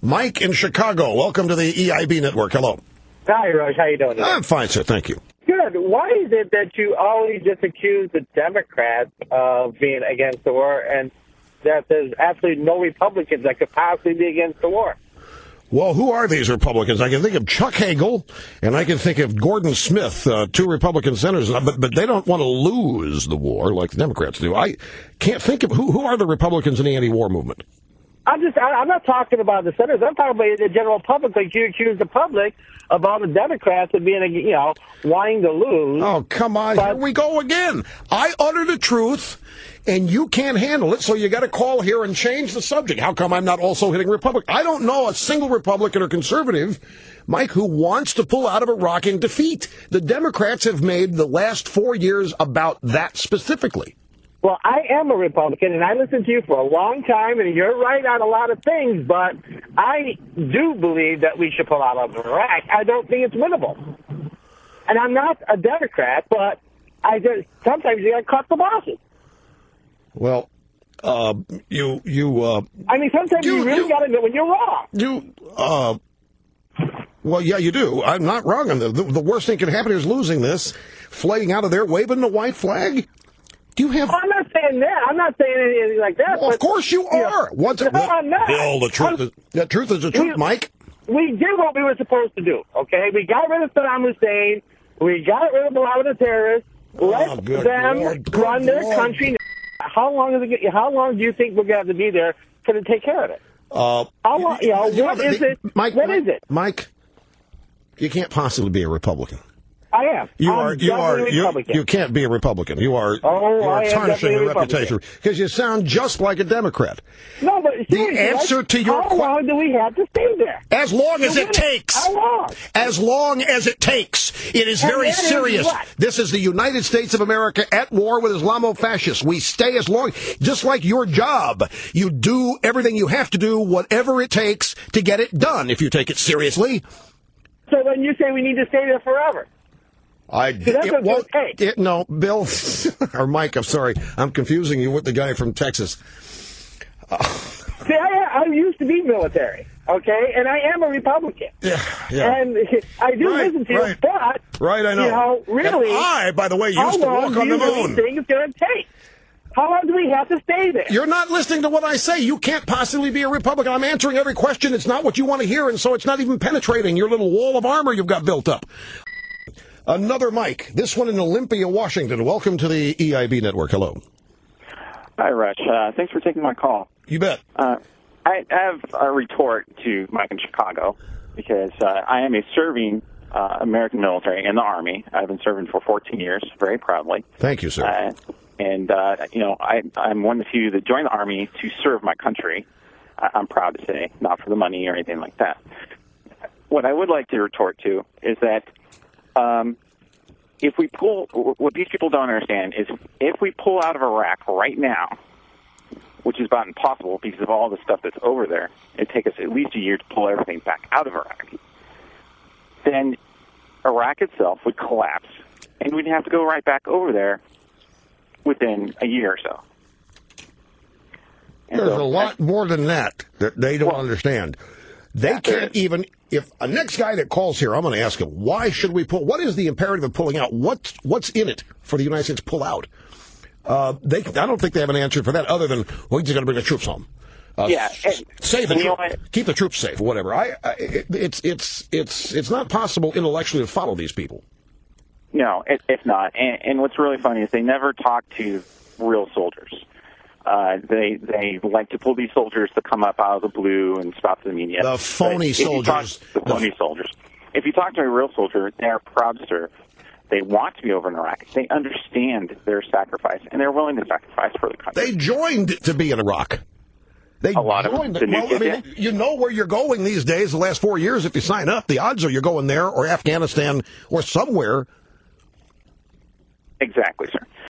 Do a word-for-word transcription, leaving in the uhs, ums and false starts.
Mike in Chicago, welcome to the E I B Network. Hello. Hi, Raj. How you doing today? I'm fine, sir. Thank you. Good. Why is it that you always just accuse the Democrats of being against the war and that there's absolutely no Republicans that could possibly be against the war? Well, who are these Republicans? I can think of Chuck Hagel, and I can think of Gordon Smith, uh, two Republican senators, but but they don't want to lose the war like the Democrats do. I can't think of who who are the Republicans in the anti-war movement. I'm just I, I'm not talking about the senators. I'm talking about the general public. Like you accuse the public of all the Democrats of being, you know, wanting to lose. Oh, come on. But, here we go again. I utter the truth, and you can't handle it, so you got to call here and change the subject. How come I'm not also hitting Republican? I don't know a single Republican or conservative, Mike, who wants to pull out of Iraq in defeat. The Democrats have made the last four years about that specifically. Well, I am a Republican, and I listened to you for a long time, and you're right on a lot of things, but I do believe that we should pull out of Iraq. I don't think it's winnable. And I'm not a Democrat, but I just sometimes you got to cut the bosses. Well, uh, you, you, uh... I mean, sometimes you, you really got to admit when you're wrong. You, uh... Well, yeah, you do. I'm not wrong on the, the, the worst thing can happen is losing this, flaying out of there, waving the white flag. Do you have... I'm not saying that. I'm not saying anything like that. Well, but, of course you are. You know, What's no, it? I'm not. Bill, the truth, I'm, is, the truth is the truth, we, Mike. We did what we were supposed to do, okay? We got rid of Saddam Hussein. We got rid of a lot of the terrorists. Let oh, good them Lord, run good their Lord. country. How long is it? How long do you think we're going to have to be there for to take care of it? Uh, How long? You know, you what know, is the, it? Mike, What Mike, is it? Mike, you can't possibly be a Republican. I am. You I'm are. You are. You, Republican. you can't be a Republican. You are. Oh, you are I am tarnishing your definitely a reputation because you sound just like a Democrat. No, but the seriously, answer like, to your how que- long do we have to stay there? As long as To it win it. takes. How long? As long as it takes. It is And very that is serious. what? This is the United States of America at war with Islamo-fascists. We stay as long, just like your job. You do everything you have to do, whatever it takes to get it done, if you take it seriously. So then you say we need to stay there forever. I, that's it what won't, it'll take. it, no, Bill, or Mike, I'm sorry. I'm confusing you with the guy from Texas. Uh, See, I, I used to be military, okay, and I am a Republican. Yeah, yeah. And I do Right, listen to you, right. but, Right, I know. you know, really, And I, by the way, how used to long walk do on the you really moon. think it's going to take? How long do we have to stay there? You're not listening to what I say. You can't possibly be a Republican. I'm answering every question. It's not what you want to hear, and so it's not even penetrating your little wall of armor you've got built up. Another Mike, this one in Olympia, Washington. Welcome to the E I B Network. Hello. Hi, Rich. Uh, thanks for taking my call. You bet. Uh, I have a retort to Mike in Chicago because uh, I am a serving uh, American military in the Army. I've been serving for fourteen years, very proudly. Thank you, sir. Uh, and, uh, you know, I, I'm one of the few that joined the Army to serve my country. I, I'm proud to say, not for the money or anything like that. What I would like to retort to is that um, if we pull, what these people don't understand is if we pull out of Iraq right now, which is about impossible because of all the stuff that's over there, it'd take us at least a year to pull everything back out of Iraq, then Iraq itself would collapse, and we'd have to go right back over there within a year or so. And There's so, a lot more than that that they don't Well, understand. They yeah, there can't is. even, if a next guy that calls here, I'm going to ask him, why should we pull? What is the imperative of pulling out? What's, what's in it for the United States to pull out? Uh, they, I don't think they have an answer for that other than, well, we're just going to bring the troops home. Uh, Yeah, s- save the and you know troops. what? Keep the troops safe, whatever. I, I, it, it's, it's, it's, it's not possible intellectually to follow these people. No, it, it's not. And, and what's really funny is they never talk to real soldiers. Uh, they they like to pull these soldiers to come up out of the blue and spout to the media. The phony But if you soldiers. talk- The phony soldiers. If you talk to a real soldier, they're proud to serve. They want to be over in Iraq. They understand their sacrifice, and they're willing to sacrifice for the country. They joined to be in Iraq. They A lot of joined. the new well, I mean, kids, you know where you're going these days. The last four years, if you sign up, the odds are you're going there or Afghanistan or somewhere. Exactly, sir.